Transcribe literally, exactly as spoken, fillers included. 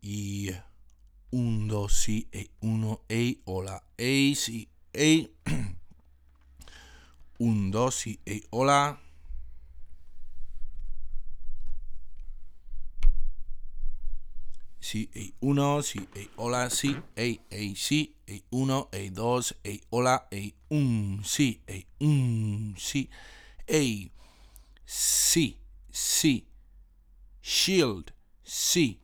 Y un, dos, sì, e uno, ehi, hola, ehi, sì, ehi. Un, dos, sì, ehi, hola. Sì, ehi, uno, sì, ehi, hola, sì, ehi, ehi, sì, ehi, uno, ehi, dos, ehi, hola, ehi, un, sì, ehi, un, sì, ehi, sì, sì, shield, sì.